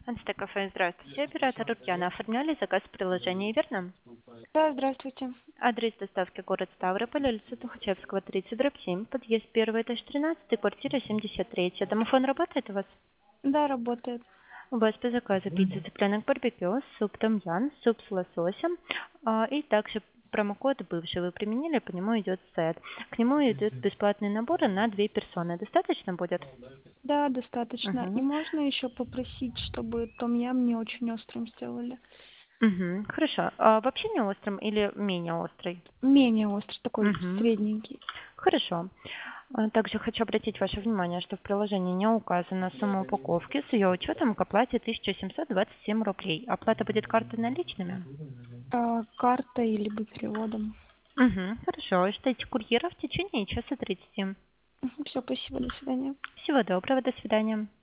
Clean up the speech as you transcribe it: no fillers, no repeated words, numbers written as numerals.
Антикафе, здравствуйте. Оператор Ульяна. Оформляли заказ в приложении, верно? Да, здравствуйте. Адрес доставки город Ставрополь, улица Тухачевского, 30/7, подъезд 1, этаж 13, квартира 73. Домофон работает у вас? Да, работает. У вас по заказу пицца цыпленок барбекю, суп том-ям, суп с лососем, и также промокод бывший вы применили, по нему идет сет. К нему идут бесплатные наборы на 2 персоны. Достаточно будет? Да, достаточно. И Угу. можно еще попросить, чтобы том-ям не очень острым сделали. Угу. Хорошо. А вообще не острым или менее острый? Менее острый, такой Угу. средненький. Хорошо. Также хочу обратить ваше внимание, что в приложении не указана сумма упаковки. С ее учетом к оплате 1727 рублей. Оплата будет картой наличными? Картой либо переводом. Угу, хорошо. Ждите курьера в течение часа 30. Все, спасибо, до свидания. Всего доброго, до свидания.